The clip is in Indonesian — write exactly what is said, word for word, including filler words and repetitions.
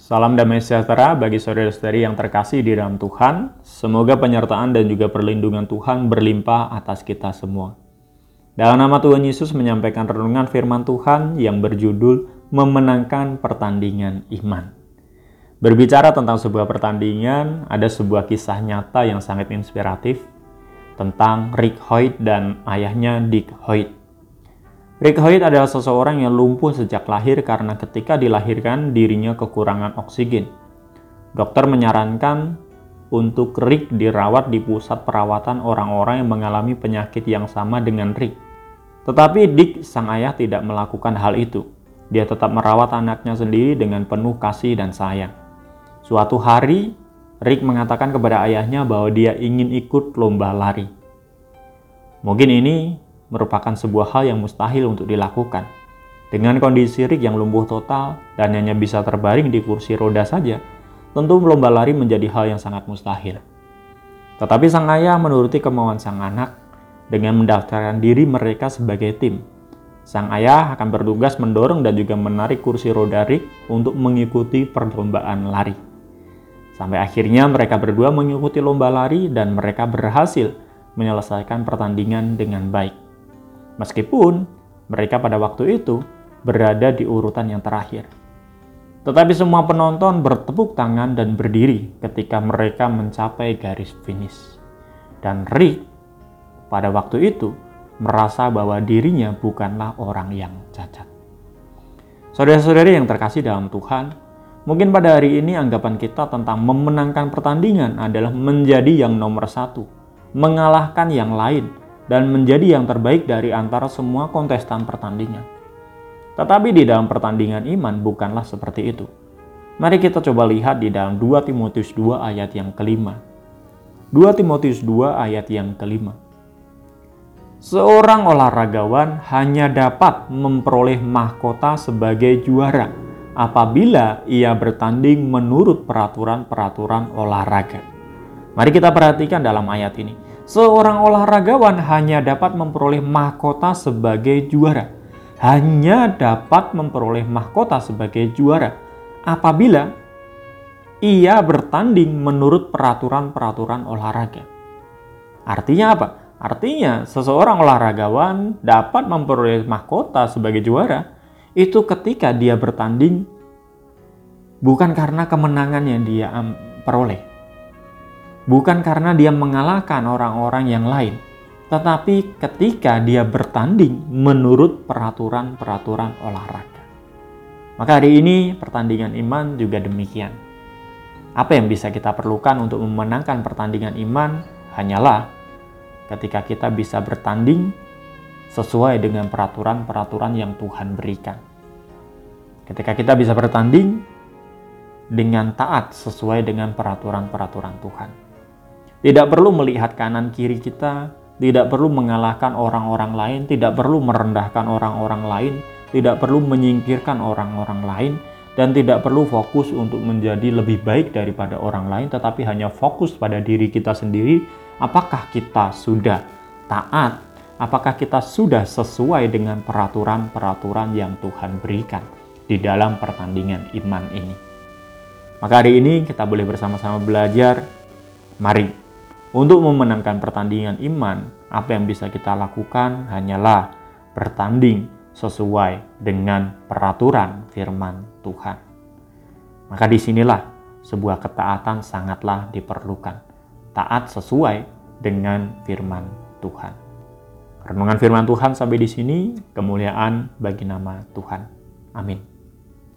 Salam damai sejahtera bagi saudara-saudari yang terkasih di dalam Tuhan. Semoga penyertaan dan juga perlindungan Tuhan berlimpah atas kita semua. Dalam nama Tuhan Yesus menyampaikan renungan firman Tuhan yang berjudul Memenangkan Pertandingan Iman. Berbicara tentang sebuah pertandingan, ada sebuah kisah nyata yang sangat inspiratif tentang Rick Hoyt dan ayahnya Dick Hoyt. Rick Hoyt adalah seseorang yang lumpuh sejak lahir karena ketika dilahirkan dirinya kekurangan oksigen. Dokter menyarankan untuk Rick dirawat di pusat perawatan orang-orang yang mengalami penyakit yang sama dengan Rick. Tetapi Dick, sang ayah, tidak melakukan hal itu. Dia tetap merawat anaknya sendiri dengan penuh kasih dan sayang. Suatu hari, Rick mengatakan kepada ayahnya bahwa dia ingin ikut lomba lari. Mungkin ini merupakan sebuah hal yang mustahil untuk dilakukan. Dengan kondisi Rick yang lumpuh total dan hanya bisa terbaring di kursi roda saja, tentu lomba lari menjadi hal yang sangat mustahil. Tetapi sang ayah menuruti kemauan sang anak dengan mendaftarkan diri mereka sebagai tim. Sang ayah akan bertugas mendorong dan juga menarik kursi roda Rick untuk mengikuti perlombaan lari. Sampai akhirnya mereka berdua mengikuti lomba lari dan mereka berhasil menyelesaikan pertandingan dengan baik. Meskipun mereka pada waktu itu berada di urutan yang terakhir. Tetapi semua penonton bertepuk tangan dan berdiri ketika mereka mencapai garis finish. Dan Rick pada waktu itu merasa bahwa dirinya bukanlah orang yang cacat. Saudara-saudari yang terkasih dalam Tuhan, mungkin pada hari ini anggapan kita tentang memenangkan pertandingan adalah menjadi yang nomor satu, mengalahkan yang lain, dan menjadi yang terbaik dari antara semua kontestan pertandingan. Tetapi di dalam pertandingan iman bukanlah seperti itu. Mari kita coba lihat di dalam dua Timotius dua ayat yang kelima. dua Timotius dua ayat yang kelima. Seorang olahragawan hanya dapat memperoleh mahkota sebagai juara apabila ia bertanding menurut peraturan-peraturan olahraga. Mari kita perhatikan dalam ayat ini. Seorang olahragawan hanya dapat memperoleh mahkota sebagai juara. Hanya dapat memperoleh mahkota sebagai juara apabila ia bertanding menurut peraturan-peraturan olahraga. Artinya apa? Artinya seseorang olahragawan dapat memperoleh mahkota sebagai juara itu ketika dia bertanding bukan karena kemenangan yang dia peroleh. Bukan karena dia mengalahkan orang-orang yang lain, tetapi ketika dia bertanding menurut peraturan-peraturan olahraga. Maka hari ini pertandingan iman juga demikian. Apa yang bisa kita perlukan untuk memenangkan pertandingan iman hanyalah ketika kita bisa bertanding sesuai dengan peraturan-peraturan yang Tuhan berikan. Ketika kita bisa bertanding dengan taat sesuai dengan peraturan-peraturan Tuhan. Tidak perlu melihat kanan kiri kita, tidak perlu mengalahkan orang-orang lain, tidak perlu merendahkan orang-orang lain, tidak perlu menyingkirkan orang-orang lain, dan tidak perlu fokus untuk menjadi lebih baik daripada orang lain, tetapi hanya fokus pada diri kita sendiri. Apakah kita sudah taat? Apakah kita sudah sesuai dengan peraturan-peraturan yang Tuhan berikan di dalam pertandingan iman ini? Maka hari ini kita boleh bersama-sama belajar. Mari. Untuk memenangkan pertandingan iman, apa yang bisa kita lakukan hanyalah bertanding sesuai dengan peraturan firman Tuhan. Maka disinilah sebuah ketaatan sangatlah diperlukan. Taat sesuai dengan firman Tuhan. Renungan firman Tuhan sampai di sini, kemuliaan bagi nama Tuhan. Amin.